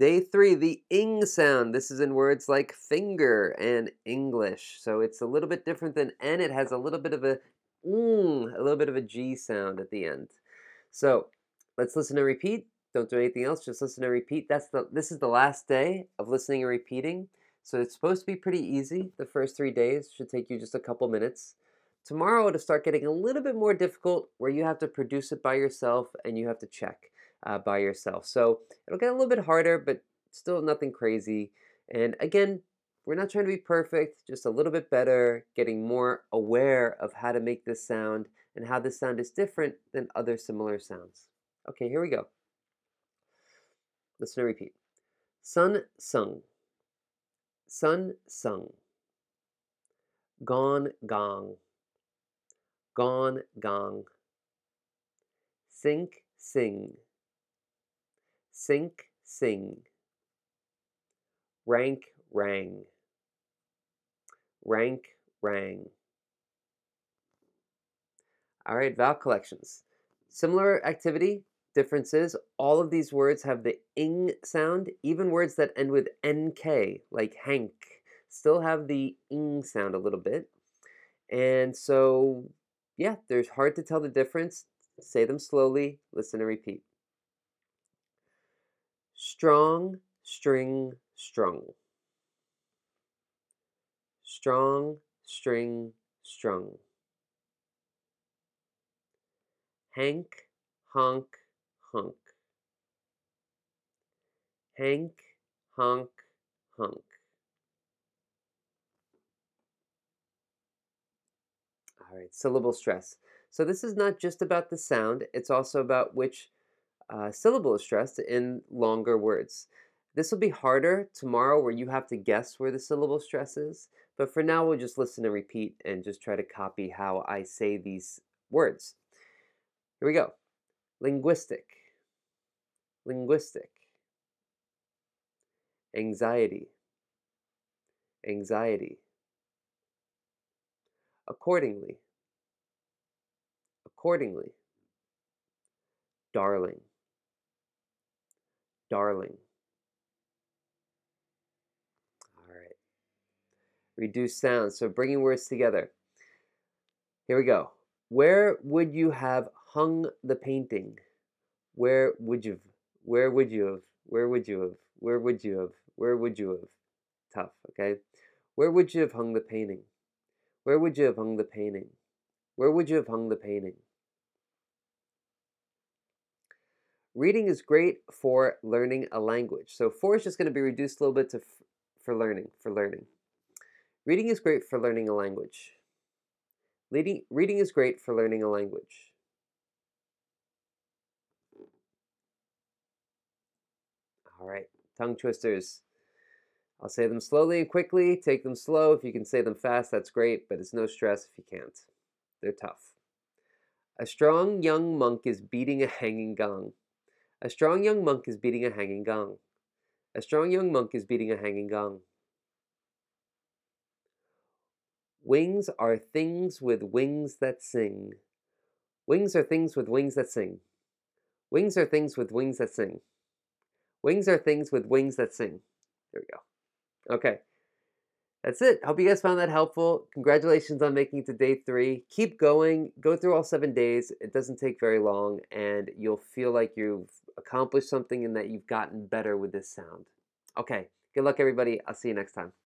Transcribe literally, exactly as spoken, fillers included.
Day three, the ing sound. This is in words like finger and English. So it's a little bit different than n. It has a little bit of a mm, a little bit of a G sound at the end. So let's listen and repeat. Don't do anything else. Just listen and repeat. That's the. This is the last day of listening and repeating. So it's supposed to be pretty easy. The first three days should take you just a couple minutes. Tomorrow it'll start getting a little bit more difficult, where you have to produce it by yourself and you have to check uh, by yourself. So it'll get a little bit harder, but still nothing crazy. And again, we're not trying to be perfect, just a little bit better, getting more aware of how to make this sound and how this sound is different than other similar sounds. Okay, here we go. Listen and repeat. Sun sung. Sun sung. Gone gong. Gone gong. Sink sing. Sink sing. Rank rang. Rank rang. All right, vowel collections. Similar activity, differences. All of these words have the ing sound. Even words that end with nk, like hank, still have the ing sound a little bit. And so, yeah, there's hard to tell the difference. Say them slowly, listen and repeat. Strong, string, strung. Strong, string, strung. Hank, honk, hunk. Hank, honk, hunk. All right, syllable stress. So this is not just about the sound, it's also about which uh, syllable is stressed in longer words. This will be harder tomorrow, where you have to guess where the syllable stress is, but for now we'll just listen and repeat and just try to copy how I say these words. Here we go. Linguistic. Linguistic. Anxiety. Anxiety. Accordingly. Accordingly. Darling. Darling. All right. Reduce sounds. So bringing words together. Here we go. Where would you have hung the painting? Where would you have? Where would you have? Where would you have? Where would you have? Where would you have? Tough, okay? Where would you have hung the painting? Where would you have hung the painting? Where would you have hung the painting? Reading is great for learning a language. So for is just going to be reduced a little bit to f for learning, for learning. Reading is great for learning a language. Reading, reading is great for learning a language. All right, tongue twisters. I'll say them slowly and quickly. Take them slow. If you can say them fast, that's great, but it's no stress if you can't. They're tough. A strong young monk is beating a hanging gong. A strong young monk is beating a hanging gong. A strong young monk is beating a hanging gong. Wings are things with wings that sing. Wings are things with wings that sing. Wings are things with wings that sing. Wings are things with wings that sing. There we go. Okay. That's it. Hope you guys found that helpful. Congratulations on making it to day three. Keep going. Go through all seven days. It doesn't take very long, and you'll feel like you've accomplished something and that you've gotten better with this sound. Okay. Good luck, everybody. I'll see you next time.